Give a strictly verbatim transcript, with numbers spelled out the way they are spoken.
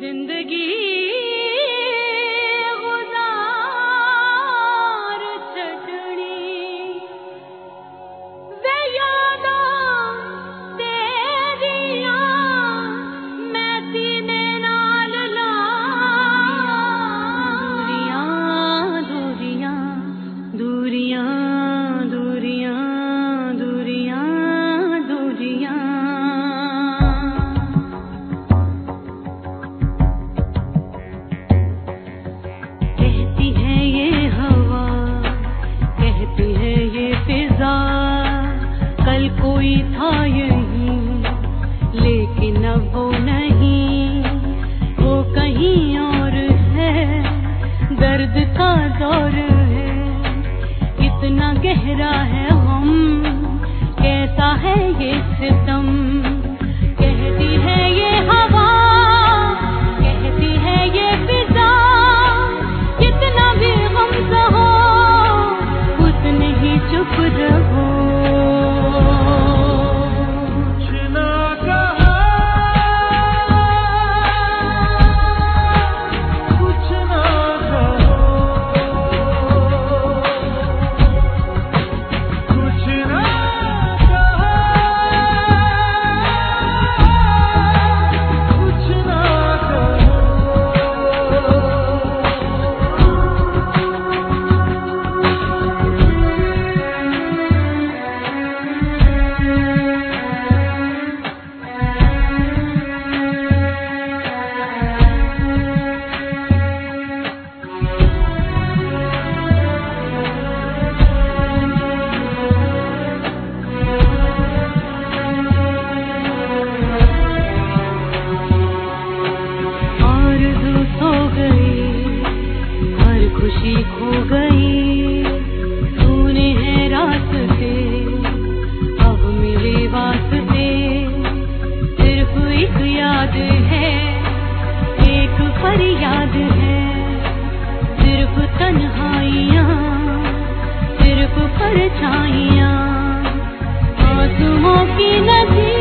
जिंदगी कल कोई था यही, लेकिन अब वो नहीं, वो कहीं और है, दर्द का दौर है, इतना गहरा है हम, कैसा है ये सितम, कहती है ये हवा, कहती है ये फिजा, कितना भी गम सहो, उतने ही चुप रहो। खुशी खो गई, तूने है रास्ते, अब मिले वास्ते, सिर्फ एक याद है, एक फरियाद है, सिर्फ तन्हाइयाँ, सिर्फ परछाइयाँ, आंसुओं की नदी।